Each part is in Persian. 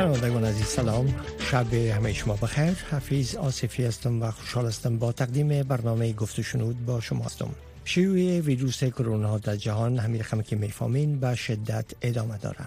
شنوندگان عزیز سلام، شب همه شما بخیر. حفیظ آصفی هستم و خوشحال هستم با تقدیم برنامه گفت و شنود با شما هستم. شیوع ویروس کرونا در جهان همین رقم که میفهمین به شدت ادامه داره.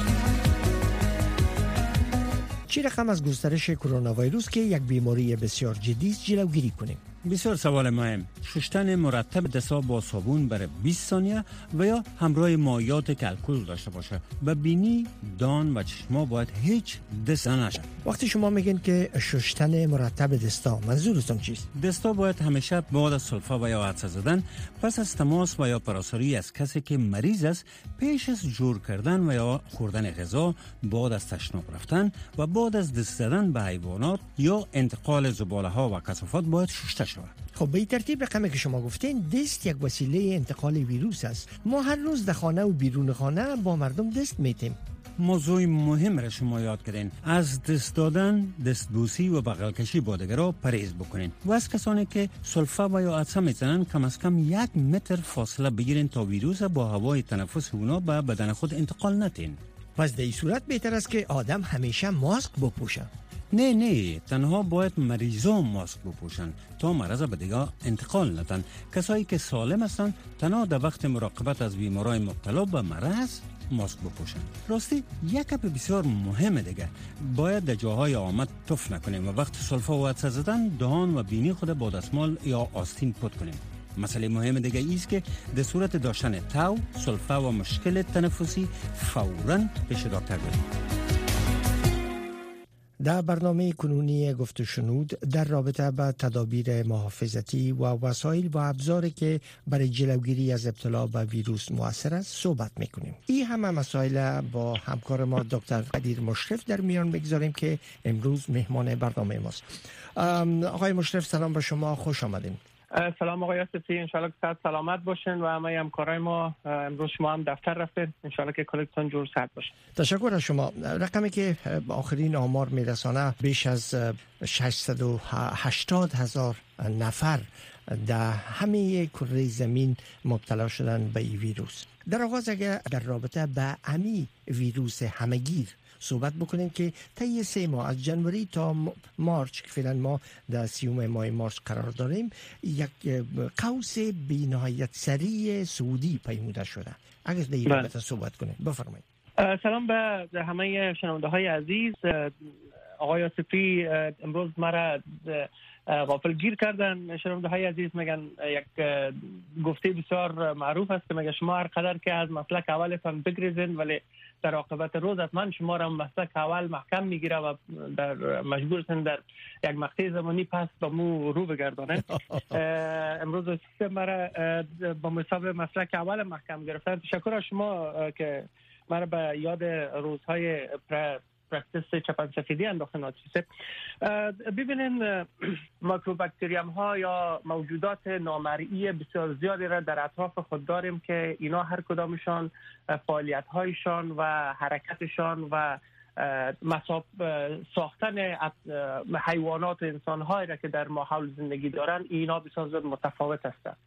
چی رقم از گسترش کرونا ویروس که یک بیماری بسیار جدی است جلوگیری کنیم؟ بسیار سوال مهم. شستن مرتب دست‌ها با صابون برای 20 ثانیه و یا همراه مایعات که الکل داشته باشه. و بینی، دان و چشما باید هیچ دست نشه. وقتی شما میگین که شستن مرتب دستا، منظورتون چیست؟ دستا باید همیشه بعد از سلفا و یا عطسه زدن، پس از تماس و یا پراساری از کسی که مریض است، پیش از جور کردن و یا خوردن غذا، بعد از تشناب رفتن و بعد از دست زدن به حیوانات یا انتقال زباله ها و کثافات باید شسته شود. خب به این ترتیب رقمی که شما گفتین، دست یک وسیله انتقال ویروس است. ما هر روز در خانه و بیرون خانه با مردم دست میتیم. موضوع مهم را شما یاد کردین. از دست دادن، دستبوسی و بغل کشی با دیگران پرهیز بکنین. و از کسانی که سلفا و یا عطسه میزنن کم از کم 1 متر فاصله بگیرین تا ویروس با هوای تنفس اونا به بدن خود انتقال ندین. پس در این صورت بهتر است که آدم همیشه ماسک بپوشه. نه، تنها باید مریضان ماسک بپوشن تا مرض به دیگه انتقال ندن. کسایی که سالم هستن تنها در وقت مراقبت از بیمارای مبتلا به مرض ماسک بپوشن. راستی یک گپ بسیار مهمه دیگه، باید در جاهای آمد تف نکنیم و وقت سلفا و عطسه زدن دهان و بینی خود با دستمال یا آستین پاک کنیم. مسئله مهم دیگه ایست که در صورت داشتن تاو، سلفا و مشکل تنفسی فوراً پیش دکتر بریم. در برنامه کنونی گفت و شنود در رابطه با تدابیر محافظتی و وسایل و ابزاری که برای جلوگیری از ابتلا به ویروس مؤثر است صحبت میکنیم. این همه مسائل با همکار ما دکتر قدیر مشرف در میان بگذاریم که امروز مهمان برنامه ماست. آقای مشرف سلام به شما، خوش آمدین. سلام آقای آصفی، انشالله که صحت سلامت باشین و همه همکارای ما. امروز شما هم دفتر رفتید، انشالله که کلتون جور صحت باشه. تشکر از شما. رقمی که آخرین آمار میرسانه بیش از 680,000 نفر در همه کره زمین مبتلا شدن به این ویروس. در آغاز اگر در رابطه به امی ویروس همگیر صحبت بکنیم که طی 3 ماه از جنوری تا مارچ که فعلا ما در 30 ماه مارچ قرار داریم، یک قوس بی‌نهایت سریع سعودی پیموده شده. اگر در این رابطه صحبت کنیم بفرمایید. سلام به همه شنونده های عزیز. آقای آصفی امروز مرا غافل گیر کردن. شنونده های عزیز میگن یک گفته بسیار معروف است که میگه شما هر قدر که از مسلک اولتان بگریزین ولی در عاقبت روز حتما شما را مسلک اول محکم میگیره و در مجبورتن در یک مقطع زمانی پس به مو رو بگردانه. امروز مرا با حساب مسلک اول محکم گرفتن. تشکر از شما که مرا به یاد روزهای پرکتیس چپن سفیدی انداختن. ناتیسه ببینین، میکروباکتریوم ها یا موجودات نامرئی بسیار زیادی را در اطراف خود داریم که اینا هر کدامشان فعالیت هایشان و حرکتشان و ساختن حیوانات و انسان هایی را که در ما حول زندگی دارن اینا بسیار زیاد متفاوت هستند.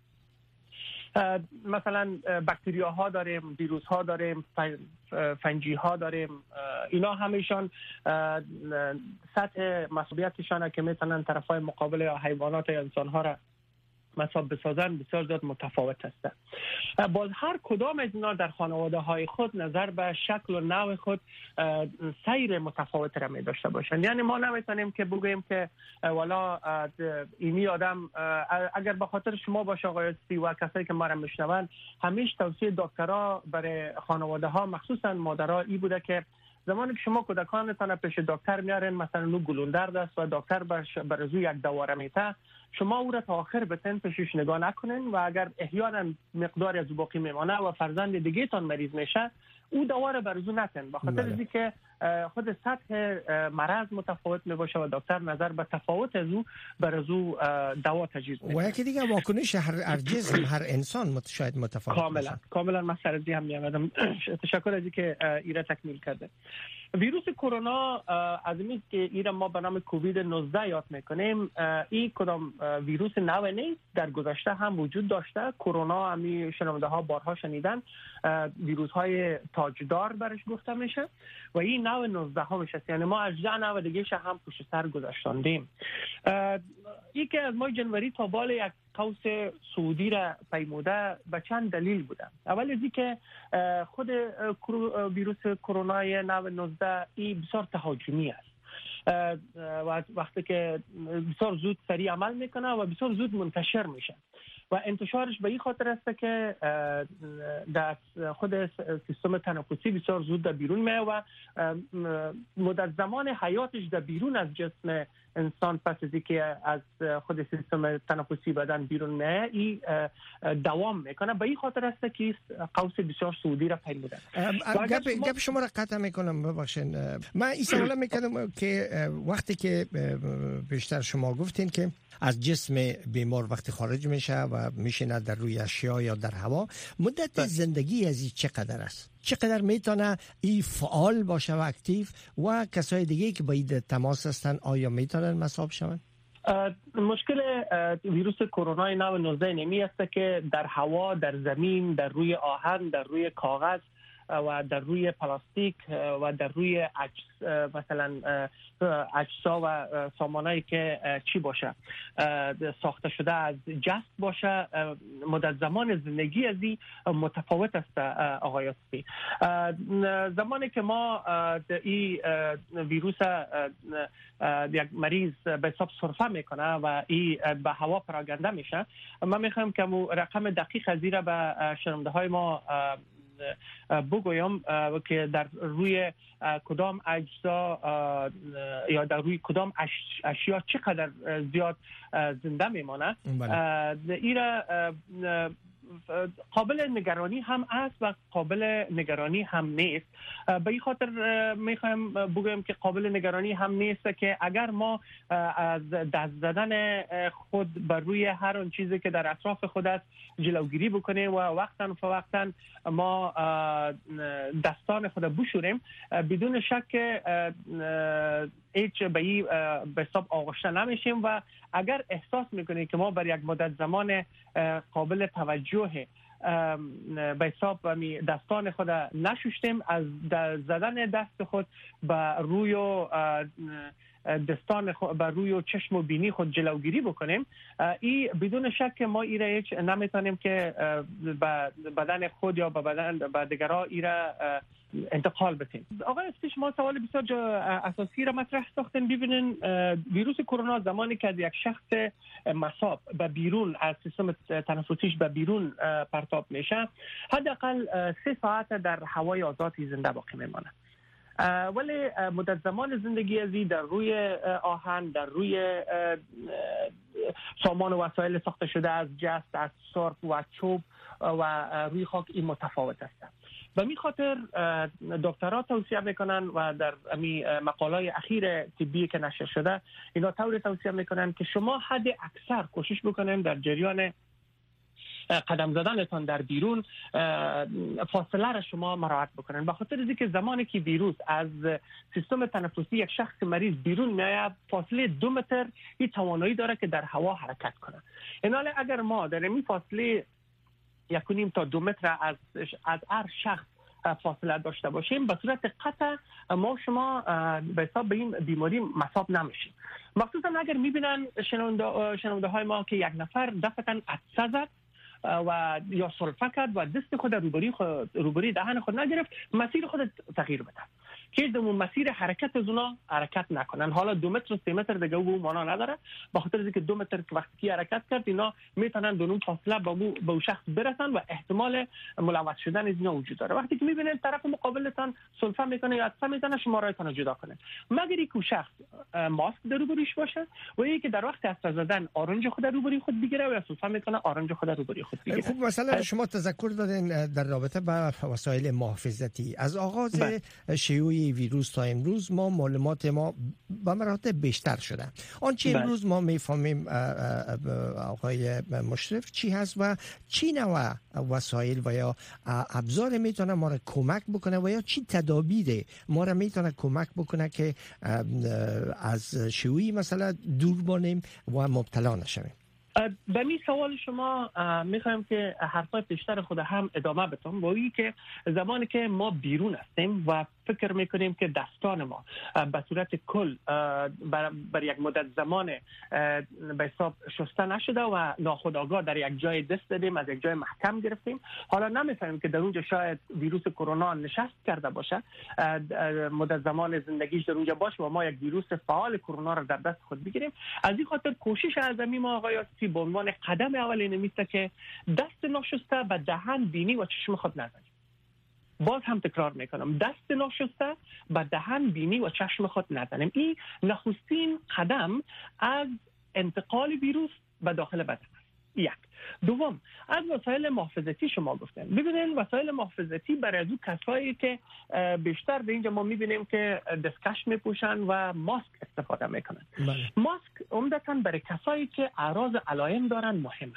مثلا باکتریا ها داریم، ویروس ها داریم، فنجی ها داریم. اینا همیشان سطح مسئولیتشان که میتونن طرفای مقابل یا حیوانات یا انسان ها را مصاب بسازن بسیار زیاد متفاوت هستند. باز هر کدام از اینا در خانواده های خود نظر به شکل و نوع خود سیر متفاوت را می داشته باشند. یعنی ما نمیتونیم که بگوییم که والا اینی آدم اگر به خاطر شما باشه آقای آصفی و کسایی که ما را میشنون، همیشه توصیه دکترها برای خانواده ها مخصوصا مادرها این بوده که زمانی که شما کودکانتان پیش دکتر میارین، مثلا نو گلوندرد است و دکتر بر از یک دواره میته، شما او را تا آخر بتن پیشش نگاه نکنین و اگر احیانا مقداری از باقی میمانه و فرزند دیگه تان مریض میشه، او دواره برزو نتن، بخاطر از اینکه خود سطح مرض متفاوت میباشه و دکتر نظر به تفاوت از او برزو دوا تجویز میکنه. و یکی دیگه واکنش هر جسم هر انسان شاید متفاوت کاملا مسئله دی هم میامدم. تشکر از اینکه ایره تکمیل کرده. ویروس کرونا از این که ایره ما به نام کووید 19 یاد میکنیم، این کدام ویروس نو نیست، در گذشته هم وجود داشته. کرونا همی شنونده ها بارها شنیدن، ویروس های تاجدار برش گفته میشه و این نوع 19 همش است. یعنی ما 18 نوع دیگه هم پشت سر گذاشتاندیم. این که از ماه جنوری تا بال یک قوس سعودی را پیموده به چند دلیل بوده. اول از این که خود ویروس کرونا نوع 19 این بسیار تهاجمی است و وقتی که بسیار زود سریع عمل میکنه و بسیار زود منتشر میشه و انتشارش به این خاطر است که در خود سیستم تنفسی بسیار زود در بیرون میاد و مدت زمان حیاتش در بیرون از جسم انسان پس از اینکه از خود سیستم تنفسی بدن بیرون میاد این دوام میکنه. به این خاطر است که قوس بسیار سعودی را پیموده. گپ شما را قطع میکنم، ببخشید. من این سوال میکنم که وقتی که بیشتر شما گفتین که از جسم بیمار وقتی خارج میشه و میشینه در روی اشیا یا در هوا، مدت زندگی از این چقدر است؟ چقدر میتونه این فعال باشه و اکتیو و کسای دیگه که با این تماس هستن آیا میتونن مصاب شون؟ مشکل ویروس کرونا نوع 19 نمی است که در هوا، در زمین، در روی آهن، در روی کاغذ و در روی پلاستیک و در روی مثلا اجزا و سامانهایی که چی باشه ساخته شده از جست باشه، مدت زمان زندگی از این متفاوت است. آقای یوسفی، زمانی که ما این ویروس یک مریض به حساب سرفه میکنه و این به هوا پراگنده میشه، من میخوام که رقم دقیق از این را به شنونده های ما بگویم که در روی کدام اجزا یا در روی کدام اشیا چقدر زیاد زنده میمانه. این قابل نگرانی هم است و قابل نگرانی هم نیست. به این خاطر میخوایم بگویم که قابل نگرانی هم نیست که اگر ما از دست زدن خود بر روی هر اون چیزی که در اطراف خود است جلوگیری بکنیم و وقتا فوقتا ما دستان خود بشوریم، بدون شک هیچ به حساب آغشته نمیشیم و اگر احساس میکنیم که ما بر یک مدت زمان قابل توجه به حساب دستان خود نشوشتیم، از زدن دست خود بر روی دستان خود بر روی چشم و بینی خود جلوگیری بکنیم، این بدون شک ما این را هیچ نمیتونیم که بدن خود یا به دیگران این را انتقال بدیم. آقای استیش، ما سوال بسیار اساسی را مطرح ساختن. ببینین ویروس کرونا زمانی که یک شخص مصاب به بیرون از سیستم تنفسیش به بیرون پرتاب میشه، حداقل 3 ساعت در هوای آزادی زنده باقی میمانه. ولی مدت زمان زندگی ازی در روی آهن، در روی سامان و وسایل ساخته شده از جست، از سرف و چوب و روی خاک این متفاوت است. و می خاطر دکترها توصیه میکنن و در مقالای اخیر طبی که نشر شده اینا طوری توصیه میکنن که شما حد اکثر کوشش بکنین در جریان قدم زدنتان در بیرون فاصله را شما مراعات بکنن، به خاطر اینکه زمانی که ویروس از سیستم تنفسی یک شخص مریض بیرون میاد فاصله 2 متر این توانایی داره که در هوا حرکت کنه. ایناله اگر ما در این فاصله 1.5 تا 2 متر از هر شخص فاصله داشته باشیم، به صورت قطع ما شما به حساب به این بیماری مصاب نمیشیم. مخصوصا اگر میبینن شنونده های ما که یک نفر دفعتاً عطسه زد و یا سرفه کرد و دست خود روبروی دهن خود نگرفت، مسیر خود تغییر بده که دمون مسیر حرکت از اونا حرکت نکنن. حالا 2 متر و 3 متر دیگه او معنا نداره، به خاطر اینکه 2 متر که وقتی حرکت کرد اینا میتونن دونون فاصله به اون شخص برسن و احتمال ملوث شدن از اینا وجود داره. وقتی که میبینن طرف مقابلتان سلفه میکنه یا عطسه میزنه، شما رایتان جدا کنه، مگر اینکه شخص ماسک در روبرویش باشه و یکی در وقت عطسه زدن آرنج خود روبروی خود بگیره و یا سلفه میکنه آرنج خود روبروی خود بگیره. خب مثلا شما تذکر دادین در رابطه با وسایل محافظتی. از آغاز شیوع ویروس تا امروز معلومات ما به مراتب بیشتر شده. آنچه امروز ما میفهمیم آقای مشرف چی هست و چی نوع وسایل و یا ابزار میتونه ما را کمک بکنه و یا چی تدابیر ما را میتونه کمک بکنه که از شیوع مثلا دور بانیم و مبتلا نشویم. به می سوال شما میخوایم که حرفای پیشتر خود هم ادامه بدم، با این که زمانی که ما بیرون هستیم و فکر میکنیم که دستان ما به صورت کل بر یک مدت زمان به حساب شسته نشده و ناخودآگاه در یک جای دست دادیم، از یک جای محکم گرفتیم، حالا نمیفهمیم که در اونجا شاید ویروس کرونا نشست کرده باشه، مدت زمان زندگیش در اونجا باشه و ما یک ویروس فعال کرونا را در دست خود بگیریم. از این خاطر کوشش از ما آقای آسیفی به عنوان قدم اول این میسته که دست ناشسته به دهن، بینی و چشم خود نزنیم. باز هم تکرار میکنم، دست ناشسته به دهن، بینی و چشم خود نزنیم. این نخستین قدم از انتقال ویروس به داخل بدن است. یک. دوم، از وسایل محافظتی شما گفتن. ببینید وسایل محافظتی برای دو کسایی که بیشتر در اینجا ما میبینیم که دستکش میپوشن و ماسک استفاده میکنن. ماسک عمدتاً برای کسایی که اعراض علائم دارن مهمه.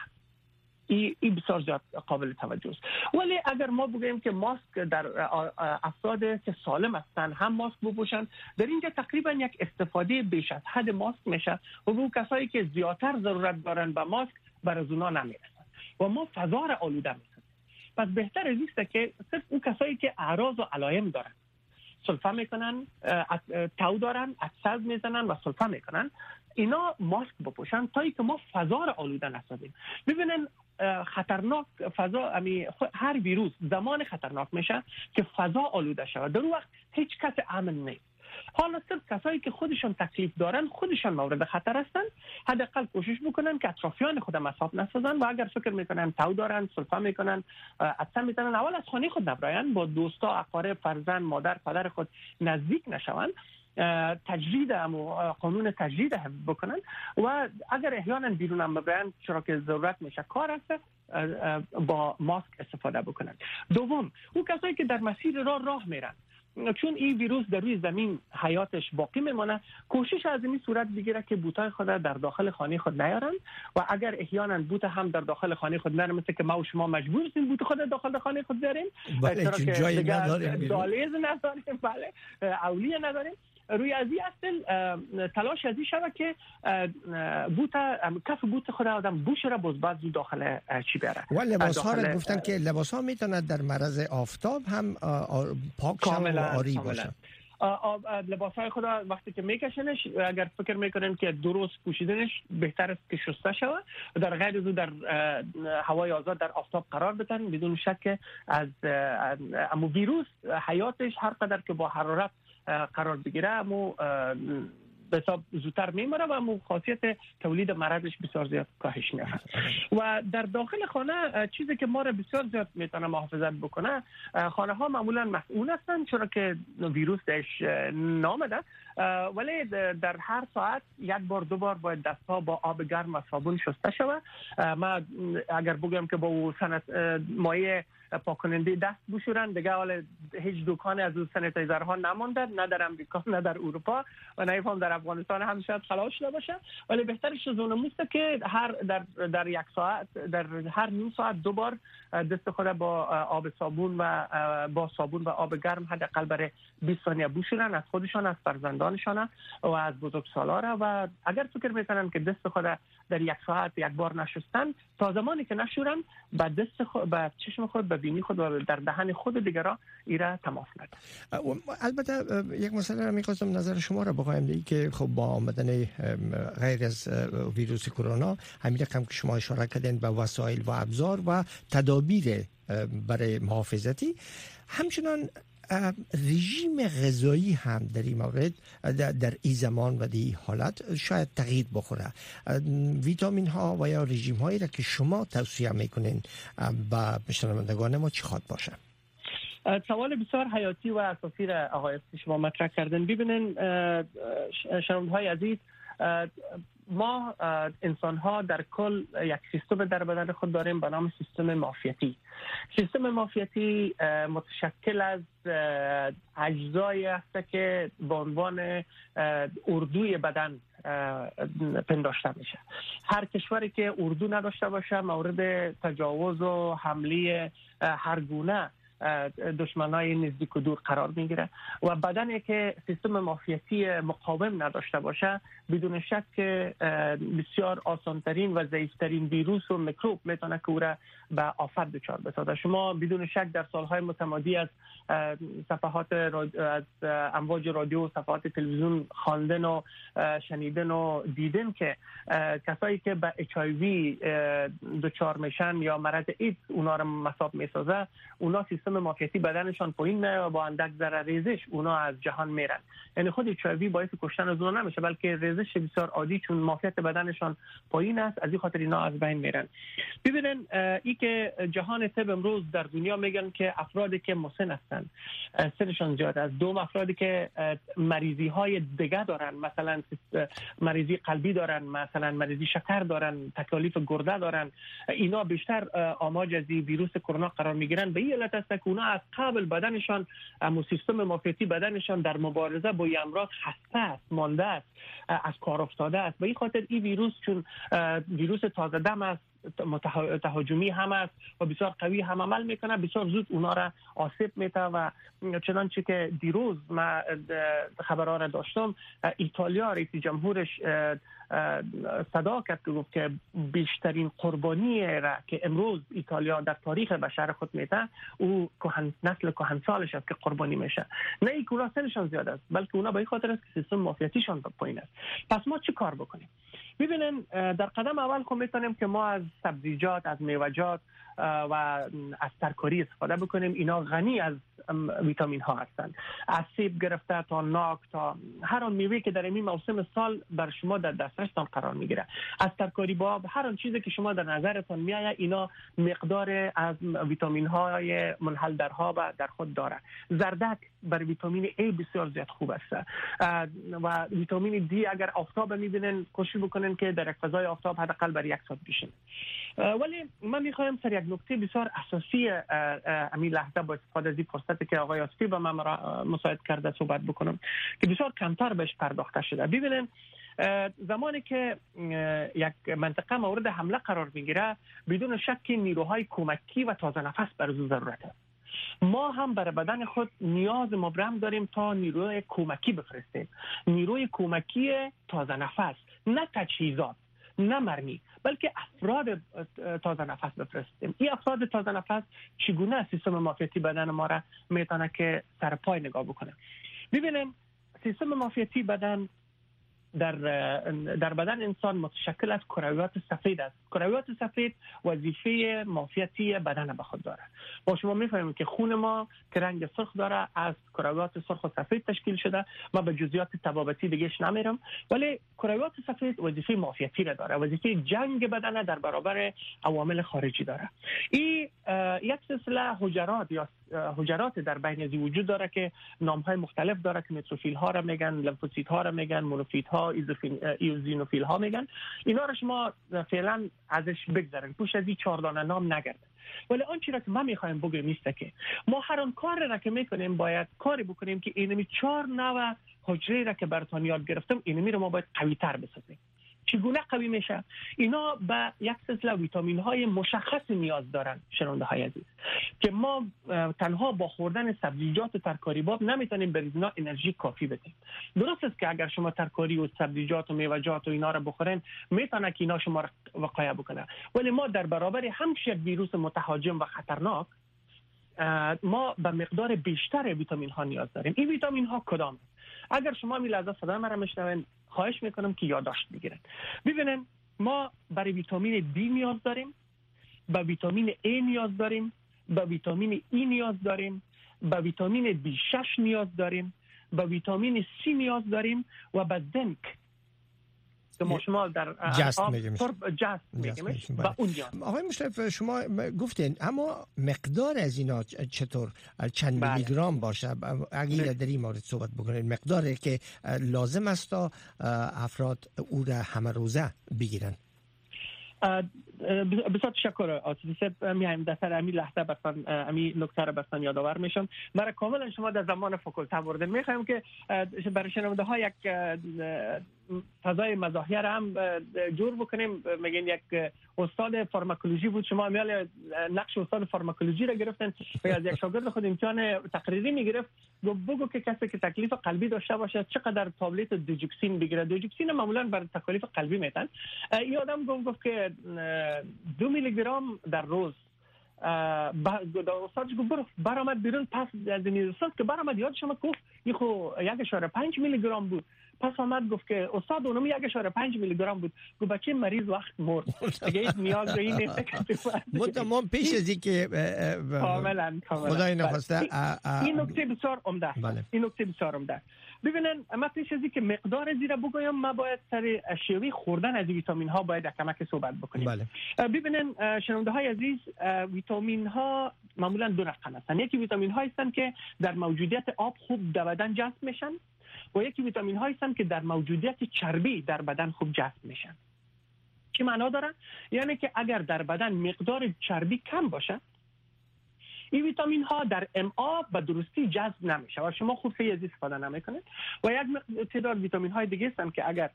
این بسیار زیاد قابل توجه است. ولی اگر ما بگیم که ماسک در افراد که سالم هستند هم ماسک بپوشن، در اینجا تقریبا یک استفاده بیش از حد ماسک میشه و به کسایی که زیادتر ضرورت دارن به ماسک برای اونا نمیرسن و ما فضا را آلوده میکنیم. پس بهتر است که صرف اون کسایی که اعراض و علائم دارن، سلفه میکنن، تو دارن، عطسه میزنن و سلفه میکنن، اینا ماسک بپوشن تا اینکه ما فضا را آلوده نسازیم. ببینن خطرناک فضا، هر ویروس زمان خطرناک میشه که فضا آلوده شود. در اون وقت هیچ کس امن نیست. حالا صرف کسایی که خودشان تکلیف دارن، خودشان مورد خطر هستن، حداقل کوشش بکنن که اطرافیان خود مصاب نسازن و اگر فکر میکنن تو دارن، سلفه میکنن، عطسه میزنن، اول از خانه خود نبراین، با دوستا، اقارب، فرزند، مادر، پدر خود نزدیک نشون، تجرید قانون تجرید حفظ بکنن و اگر احیانا بیرون هم ببرن چرا که ضرورت میشه کار هست، با ماسک استفاده بکنن. دوم، اون کسایی که در مسیر راه میرن، چون این ویروس در روی زمین حیاتش باقی میمونه، کوشش از این صورت بگیره که بوتای خود در داخل خانه خود نیارن و اگر احیانا بوت هم در داخل خانه خود نره، مثل که ما و شما مجبور هستیم بوت خود داخل خانه خود داریم، چرا که جایی نداریم، دالیز نداریم، بله، اولیه نداریم، روی از این اصل تلاش ازی شود که کف بوت خود آدم بوش را باز داخل چی بره. و لباس ها را گفتن که لباس ها میتوند در معرض آفتاب هم پاک شود و آری باشه. لباس های خود وقتی که میکشنش، اگر فکر میکنن که درست پوشیدنش بهتر است که شسته شود، در غیر از در هوای آزاد در آفتاب قرار بدن، بدون شک از اما ویروس حیاتش هر قدر که با حرارت قرار بگیره امو به حساب زودتر میمره و امو خاصیت تولید مرضش بسیار زیاد کاهش می‌یابد. و در داخل خانه چیزی که ما را بسیار زیاد میتونه محافظت بکنه، خانه ها معمولا مسئول هستن چرا که ویروس درش نامده، ولی در هر ساعت یک بار دو بار باید دستها با آب گرم و صابون شسته شود. ما اگر بگم که با مایع پاکننده دست بشورن، دیگه حالا هیچ دکان از اون سانیتایزرها نمونده، نه در امریکا نه در اروپا و نه هم در افغانستان هم شاید خلاص شده باشه، ولی بهترش از اون است که در یک ساعت، در هر نیم ساعت دو بار دست خود با آب صابون و با صابون و آب گرم حداقل برای 20 ثانیه بشورن، از خودشان، از فرزندانشان و از بزرگسالان. و اگر فکر میکنن که دست خود در یک ساعت یک بار نشستن، تا زمانی که نشورن با دست خود، با چشم خود، با بینی خود و در دهن خود دیگران ایره تماس نده. البته یک مسئله را می‌خواستم نظر شما را بخوایم دیگه که خب با آمدن غیر از ویروس کرونا، همین رقم که شما اشاره کردین به وسایل و ابزار و تدابیر برای محافظتی، همچنان رژیم غذایی هم در این مورد در این زمان و در این حالت شاید تغییر بخوره. ویتامین ها و یا رژیم هایی را که شما توصیه میکنین با شنوندگان ما چی خواد باشه؟ سوال بسیار حیاتی و اساسی را آقای شما مطرح کردن. ببینین شنونده‌های عزیز، ما انسان ها در کل یک سیستم در بدن خود داریم به نام سیستم معافیتی. سیستم معافیتی متشکل از اجزایی است که به عنوان اردوی بدن پنداشته میشه. هر کشوری که اردو نداشته باشه مورد تجاوز و حمله هر گونه دشمنای نزدیک و دور قرار میگیره و بدنی که سیستم معافیتی مقاوم نداشته باشه بدون شک که بسیار آسانترین و ضعیفترین ویروس و میکروب میتونه که او را به آفت دچار بسازه. شما بدون شک در سالهای متمادی از صفحات از امواج رادیو و صفحات تلویزیون خواندن و شنیدن و دیدن که کسایی که به HIV دچار میشن یا مرض ایدز اونا رو مصاب میسازه، اونا سیستم معافیتی بدنشان پایین میره و با اندک ذره ریزش اونا از جهان میرن. یعنی خود HIV باعث کشتن از اونا نمیشه، بلکه ریزش بسیار عادی، چون معافیت بدنشان پایین است، از این خاطر اینا از بین میرن. ببینن ای که جهان طب امروز در دنیا میگن که افرادی که مسن هستن سنشان زیاد است، دوم افرادی که مریضی های دیگه دارن، مثلا مریضی قلبی دارن، مثلا مریضی شکر دارن، تکالیف گرده دارن، اینا بیشتر آماج از ویروس کرونا قرار میگیرن. به این علت است که اونا از قبل بدنشان سیستم معافیتی بدنشان در مبارزه با امراض خسته است، مانده است، از کار افتاده است. به این خاطر این ویروس چون ویروس تازه دم است، تهاجمی هم است و بسیار قوی هم عمل میکنه، بسیار زود اونا را آسیب میده و چنانچه که دیروز ما خبرها را داشتم، ایتالیا رئیس جمهورش صدا کرد که گفت که بیشترین قربانی را که امروز ایتالیا در تاریخ بشر خود میده او نسل کهنسالش است که قربانی میشه. نه ای که اونا سنشان زیاد است، بلکه اونا به این خاطر است که سیستم معافیتیشان پایین است. پس ما چی کار بکنیم؟ ببینن در قدم اول که میتونیم که ما از سبزیجات، از میوه‌جات و از ترکاری استفاده بکنیم. اینا غنی از ویتامین ها هستند، از سیب گرفته تا ناک تا هر آن میوه که در این موسم سال بر شما در دسترستان قرار میگیره، از ترکاری باب، هر آن چیزی که شما در نظرتان میآید اینا مقدار از ویتامین های منحل در خود داره. زردک بر ویتامین A بسیار زیاد خوب است و ویتامین D اگر آفتاب میبینن کوشش بکنن که در فضای آفتاب حداقل بر 1 ساعت بشین. ولی من میخوایم سر یک نکته بسیار اساسی همین لحظه با استفاده از این فرصتی که آقای آصفی به من مساعد کرده صحبت بکنم که بسیار کمتر بهش پرداخته شده. ببینن زمانی که یک منطقه مورد حمله قرار میگیره بدون شک نیروهای کمکی و تازه نفس بر او ضرورت است. ما هم برای بدن خود نیاز مبرم داریم تا نیروی کمکی بفرستیم، نیروی کمکی تازه نفس، نه تجهیزات، نه مرمی، بلکه افراد تازه نفس بفرستیم. این افراد تازه نفس چگونه سیستم معافیتی بدن ما را میتونه که سر پای نگاه بکنه. ببینیم سیستم معافیتی بدن در بدن انسان متشکل از کرویات سفید است. کرویات سفید وظیفه معافیتی بدن به خود داره. ما شما میفهمیم که خون ما که رنگ سرخ داره از کرویات سرخ و سفید تشکیل شده. ما به جزئیات طبابتی دیگهش نمیرم، ولی کرویات سفید وظیفه معافیتی را داره، وظیفه جنگ بدن در برابر عوامل خارجی داره. این یک سلسله حجرات یا حجرات در بین از وجود داره که نام‌های مختلف داره که نوتروفیل ها را میگن، لمفوسیت ها را میگن، مونوفیت ها، ایوزینوفیل ها میگن. اینا را شما فعلا ازش بگذارین، پوش از این 4 دانه نام نگرده. ولی آنچه را که ما میخوایم بگیم نیست که ما هر آن کار را که میکنیم باید کاری بکنیم که اینمی 4 نوع حجره را که براتون یاد گرفتم اینمی رو ما باید قوی تر بسازیم. چگونه قوی میشه؟ اینا به یک سلسله ویتامین های مشخص نیاز دارن شنونده های عزیز که ما تنها با خوردن سبزیجات و ترکاری باب نمیتونیم به اینا انرژی کافی بدیم. درست است که اگر شما ترکاری و سبزیجات و میوه‌جات و اینا رو بخورین میتونه که اینا شما را وقایع بکنه، ولی ما در برابر همش یک ویروس متهاجم و خطرناک ما به مقدار بیشتر ویتامین ها نیاز داریم. این ویتامین ها کدام؟ اگر شما می لحظه صدای من را میشنوین خواهش میکنم که یادداشت بگیرید. ببینید ما برای ویتامین D نیاز داریم، به ویتامین A نیاز داریم، به ویتامین E نیاز داریم، به ویتامین B6 نیاز داریم، به ویتامین C نیاز داریم و به زنک که ما شما در جست میگیم و اون نیاز. آقای مشرف شما گفتین اما مقدار از اینا چطور چند میلی گرم باشه؟ اگر در این مورد صحبت بکنید مقداری که لازم است تا افراد او را همه روزه بگیرن. بسیار تشکر آصفی صاحب. میایم در سر همین لحظه برسان همین نکته را برسان یادآور میشم. برای کاملا شما در زمان فاکولته بردن. میخوایم که برای شنونده ها یک فضای مزاحیه را هم جور بکنیم. میگن یک استاد فارماکولوژی بود، شما میال نقش استاد فارماکولوژی را گرفتن و از یک شاگرد خود امتحان تقریری میگرفت. بگو که کسی که تکلیف قلبی داشته باشه چقدر تابلت دوجوکسین بگیره. دوجوکسین معمولا برای تکالیف قلبی میتن. این آدم گفت که 2 میلی گرم در روز. استادش گفت برآمد بیرون. پس از این استاد که برآمد یاد شما گفت این خو 1.5 میلی گرم بود. پس آمد گفت که استاد اونم 1.5 میلی گرم بود. گفت بچه مریض وقت مرد. دیگه نیاز به این نیست که ما پیش از اینکه کاملا خدای نخواسته این نکته بسیار عمده. این نکته بسیار عمده. ببینن ما پیش از اینکه مقدار زیرا بگویم ما باید سر اشیاء خوردن از ویتامین ها باید کمک صحبت بکنیم. ببینن شنونده های عزیز، ویتامین ها معمولا دو رقم هستند. یکی ویتامین ها هستند که در موجودیت آب خوب در بدن جذب میشن و یکی ویتامین ها هستند که در موجودیت چربی در بدن خوب جذب میشن. چی معنا داره؟ یعنی که اگر در بدن مقدار چربی کم باشه این ویتامین ها در امعا به درستی جذب نمیشه و شما خوب خیلی از استفاده نمیکنید. و یک تعداد ویتامین های دیگه هستن که اگر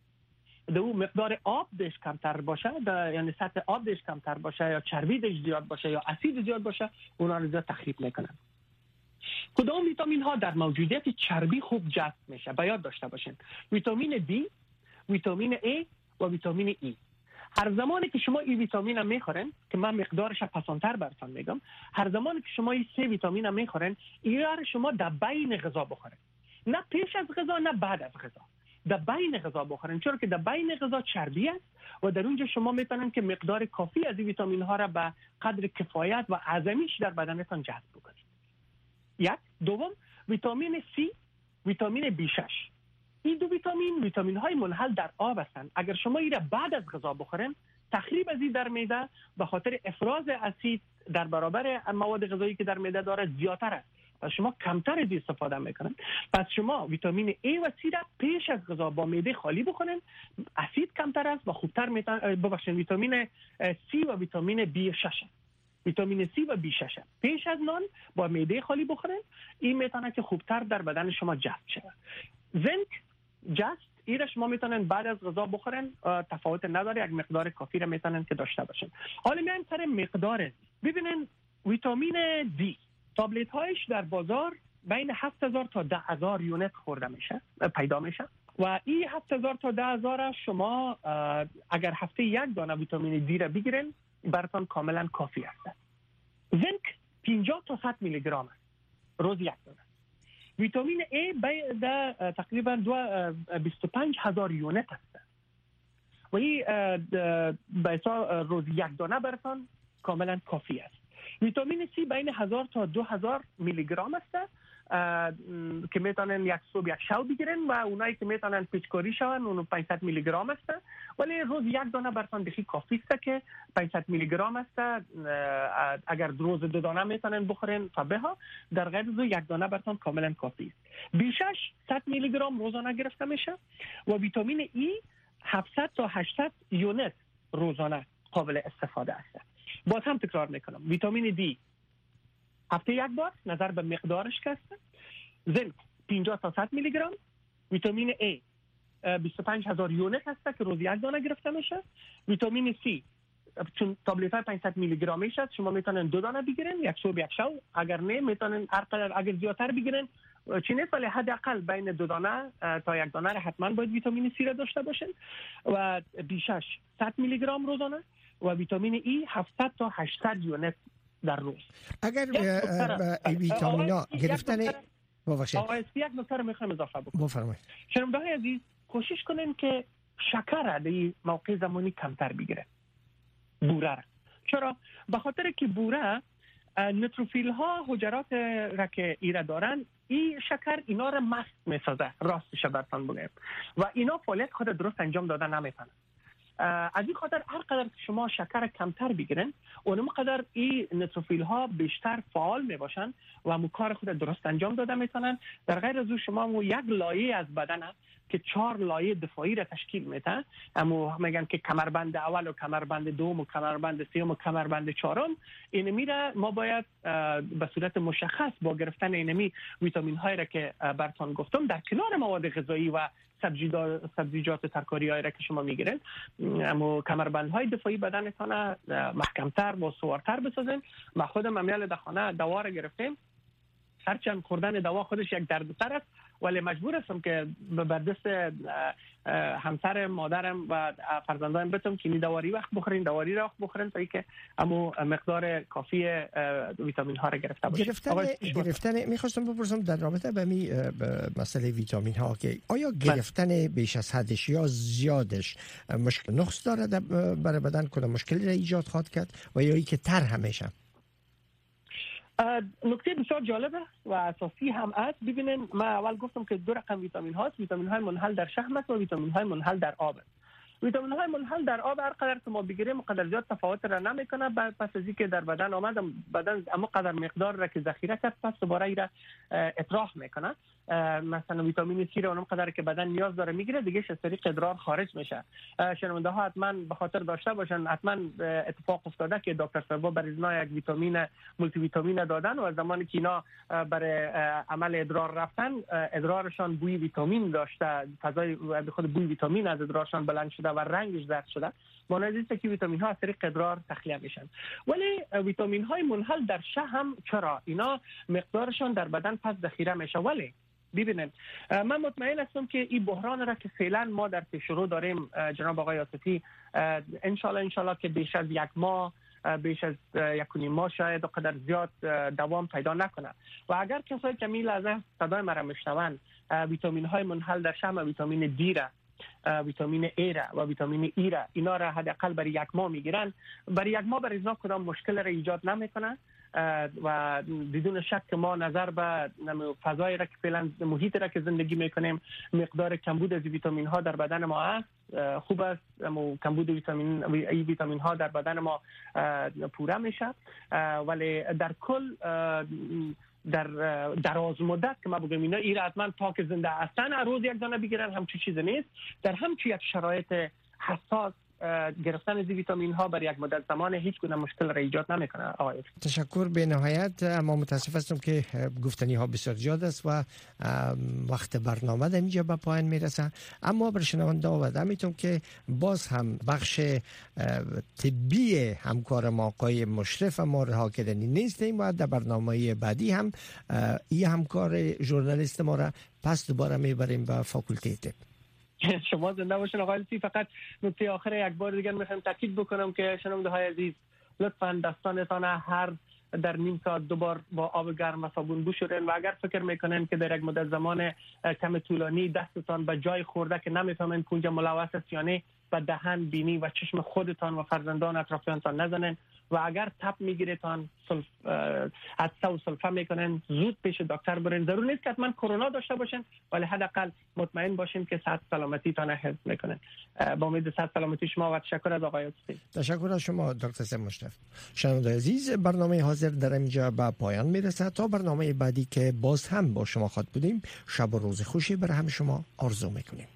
دو مقدار آب دش کمتر باشه، یعنی سطح آب دش کمتر باشه یا چربی دش زیاد باشه یا اسید زیاد باشه، اونا رو زیاد تخریب میکنن. کدام ویتامین ها در موجودیت چربی خوب جذب میشه؟ باید داشته باشین ویتامین D، ویتامین A و ویتامین E. هر زمانی که شما این ویتامین هم میخورن که من مقدارش پسانتر براتون میگم، هر زمانی که شما این 3 ویتامین هم میخورن اینا رو شما در بین غذا بخورن، نه پیش از غذا نه بعد از غذا، در بین غذا بخورن، چون که در بین غذا چربی است و در اونجا شما میتونن که مقدار کافی از این ویتامین ها را به قدر کفایت و اعظمیش در بدنتان جذب بکنید. یک. دوم، ویتامین C، ویتامین B6. این دو ویتامین های منحل در آب هستند. اگر شما این را بعد از غذا بخورن تخریب از این در معده به خاطر افراز اسید در برابر مواد غذایی که در معده داره زیادتر است و شما کمتر از استفاده میکنن. پس شما ویتامین A و C را پیش از غذا با معده خالی بخورن، اسید کمتر است و خوبتر ببخشید ویتامین C و ویتامین B6. ویتامین C و B6 پیش از نان با معده خالی بخورن، این میتونه که خوبتر در بدن شما جذب شه. زنک، جست، این را شما میتونن بعد از غذا بخورن، تفاوت نداره، یک مقدار کافی را میتونن که داشته باشن. حالا میایم سر مقدار. ببینن ویتامین D تابلت هایش در بازار بین 7000 تا 10000 یونت خورده میشه، پیدا میشه و این 7000 تا 10000 شما اگر هفته یک دانه ویتامین دی را بگیرن براتون کاملا کافی است. زنک 50 تا 100 میلی گرم است روز یک دانه. ویتامین A در تقریبا 25000 یونت است و این به روز یک دانه براتون کاملا کافی است. ویتامین C بین 1000 تا 2000 میلی گرم است که میتونن یک صبح یک شو بگیرن و اونایی که میتونن پیچکاری شون اون 500 میلی گرم است، ولی روز یک دانه براتون بخی کافی است که 500 میلی گرم است. اگر روز دو دانه میتونن بخورن فبها، در غیر روز یک دانه براتون کاملا کافی است. B6 100 میلی گرم روزانه گرفته میشه و ویتامین E 700 تا 800 یونت روزانه قابل استفاده است. باز هم تکرار میکنم، ویتامین D هفته یک بار نظر به مقدارش که است. زنک 50 تا 100 میلی گرم. ویتامین A 25000 یونت هست که روز یک دانه گرفته میشه. ویتامین C چون تابلت های 500 میلی گرمی است، شما میتونن 2 دانه بگیرن یک صبح یک شب، اگر نه میتونن اگر زیادتر بگیرن چی نیست، ولی حداقل بین 2 دانه تا 1 دانه حتما باید ویتامین C را داشته باشن. و B6 100 میلی گرم روزانه و ویتامین E 700 تا 800 یونت در روز. اگر ویتامینا گرفتن یک نکته میخوام اضافه بکنم. بفرمایید. شنونده‌های عزیز کوشش کنین که شکر را در موقع زمانی کمتر بگیره. بوره را. چرا؟ به خاطر که بوره نوتروفیل ها حجرات را که ایره دارن، این شکر اینا را مست میسازه، راستش براتون بگم، و اینا فعالیت خود درست انجام دادن نمیتونن. از این خاطر هر قدر شما شکر کمتر بگیرن اونم قدر این نوتروفیل ها بیشتر فعال می باشن و کار خود درست انجام داده میتونن. در غیر از او شما یک لایه از بدن که 4 لایه دفاعی را تشکیل میده. اما میگن که کمربند اول و کمربند دوم و کمربند سوم و کمربند چهارم، اینمی را ما باید به صورت مشخص با گرفتن اینمی ویتامین های را که براتون گفتم در کنار مواد غذایی و سبزیجات ترکاری های را که شما میگیرید، اما کمربند های دفاعی بدنتان محکمتر و سوارتر بسازین. ما خودم امیال در خانه دوا را گرفتیم، هرچند خوردن دوا خودش یک دردسر است، ولی مجبور هستم که بر دست همسر مادرم و فرزندانم بتم که این دواری وقت بخورین تا اینکه اما مقدار کافی ویتامین ها را گرفته باشیم. گرفتن میخواستم بپرسم در رابطه با مسئله ویتامین ها که آیا گرفتن بیش از حدش یا زیادش نقص داره برای بدن، کدام مشکلی را ایجاد خواهد کرد و یا ای که تر همیشه؟ نکته بسیار جالبه و اساسی هم است. ببینید من اول گفتم که 2 رقم ویتامین هاست، ویتامین های منحل در شحم و ویتامین های منحل در آب. ویتامین های منحل در آب هر قدر که ما بگیریم قدر زیاد تفاوت را نمیکنه، پس از اینکه در بدن آمد بدن اما قدر مقدار را که ذخیره کرد پس دوباره ای را اطراح میکنه. مثلا ویتامین سی را اون قدر که بدن نیاز داره میگیره دیگه از طریق ادرار خارج میشه. شنونده ها حتما به خاطر داشته باشن، حتما اتفاق افتاده که دکتر صاحب برای اینا یک ویتامین مولتی ویتامین دادن و زمانی که اینا برای عمل ادرار رفتن ادرارشان بوی ویتامین داشته، فضای خود بوی ویتامین از ادرارشان بلند شده و رنگش زرد شده، معنی است که ویتامین ها از طریق ادرار تخلیه میشن. ولی ویتامین های منحل در شحم چرا اینا مقدارشان در بدن پس ذخیره میشه؟ ولی ببینید من مطمئن هستم که این بحران را که فعلا ما در پیش رو داریم جناب آقای آصفی، انشالله که بیش از 1 ماه بیش از 1.5 ماه شاید قدر زیاد دوام پیدا نکنه. و اگر کسایی که می لحظه صدای مرا میشنون ویتامین های منحل در شحم، ویتامین دی را، ویتامین ای را و ویتامین ای را اینا را حداقل برای 1 ماه میگیرن، برای 1 ماه برای اینا کدام مشکل را ایجاد نمیکنه و بدون شک که ما نظر به فضایی را که فعلا محیط را که زندگی میکنیم مقدار کمبود از ویتامین ها در بدن ما است خوب است، اما کمبود ویتامین ها در بدن ما پوره میشه. ولی در کل در دراز مدت که ما بگم اینا ایرا حتما تا که زنده هستن روز یک دانه بگیرن همچی چیز نیست. در همچی یک شرایط حساس گرفتن از ویتامین ها برای یک مدت زمان هیچ گونه مشکل را ایجاد نمیکنه. آقای تشکر به نهایت. اما متاسف هستم که گفتنی ها بسیار زیاد است و وقت برنامه در اینجا به پایان میرسه، اما بر شنونده آورده میتونم که باز هم بخش طبی همکار ما آقای مشرف ما رها کردنی نیستیم و در برنامه بعدی هم این همکار ژورنالیست ما را پس دوباره میبریم به فاکولته طب. شما زنده باشین آقای لطفی. فقط نکته آخر یک بار دیگر میخوام تاکید بکنم که شنونده های عزیز لطفاً دستانتان هر در نیم ساعت 2 بار با آب گرم و صابون بشورین و اگر فکر میکنین که در یک مدت زمان کم طولانی دستتان به جای خورده که نمیفهمین کجا ملوث است یا نه به دهن، بینی و چشم خودتان و فرزندان اطرافیانتان نزنین و اگر تب میگیرتان حدسه و سلفه میکنن زود پیش دکتر برین. ضرور نیست که حتما کرونا داشته باشین ولی حداقل مطمئن باشین که صحت سلامتیتان حفظ میکنن. با امید صحت سلامتی شما و تشکر از آقای آصفی. تشکر از شما دکتر صاحب مشرف. شنوندگان عزیز برنامه حاضر در اینجا به پایان میرسه. تا برنامه بعدی که باز هم با شما خواهد بودیم، شب و روز خوشی برای همه شما آرزو میکنیم.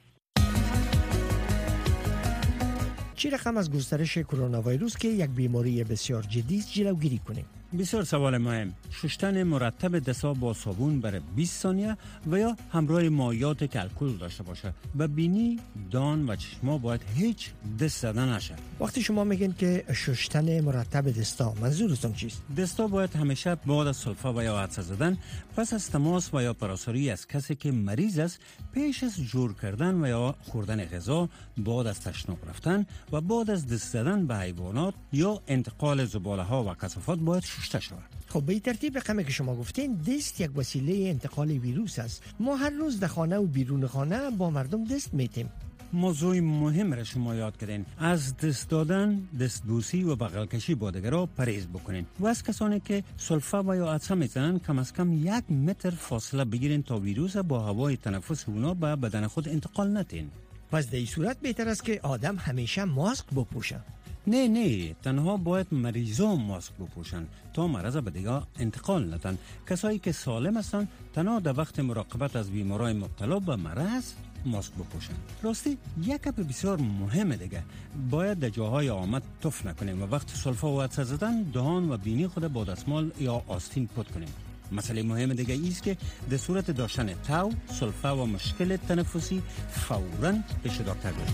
چی رقم از گسترش کرونا ویروس که یک بیماری بسیار جدی است جلوگیری کنیم؟ بسیار سوال مهم. شستن مرتب دستا با صابون برای 20 ثانیه و یا همراه مایعات که الکل داشته باشه. به بینی، دان و چشما باید هیچ دست زدن نشه. وقتی شما میگین که شستن مرتب دستا، منظورتون چیست؟ دستا باید همیشه بعد از سلفه و یا عدسه زدن، پس از تماس و یا پراساری از کسی که مریض است، پیش از جور کردن و یا خوردن غذا، بعد از تشناب رفتن و بعد از دست زدن به حیوانات یا انتقال زباله ها و کثافات باید شسته شود. خب به ترتیب رقمی که شما گفتین دست یک وسیله انتقال ویروس است. ما هر روز در خانه و بیرون خانه با مردم دست میتیم. موضوع مهم را شما یاد کردین. از دست دادن، دست بوسی و بغل کشی با دیگران پرهیز بکنین و از کسانی که سلفه و یا عدسه میزنن کم از کم 1 متر فاصله بگیرین تا ویروس با هوای تنفس اونا به بدن خود انتقال ندین. پس در این صورت بهتر است که آدم همیشه ماسک بپوشه. نه تنها باید مریضا ماسک بپوشن تا مرض به دیگه انتقال ندن. کسایی که سالم هستند تنها در وقت مراقبت از بیمارای مبتلا به مرض ماسک بپوشن. راستی یک گپ بسیار مهمه دیگه، باید در جاهای آمد تف نکنیم و وقت سلفا و عطسه زدن دهان و بینی خود با دستمال یا آستین پاک کنیم. مسئله مهم دیگه ایست که در صورت داشتن تاو، سلفا و مشکل تنفسی فوراً پیش دکتر بریم.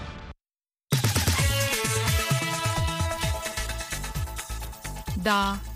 دا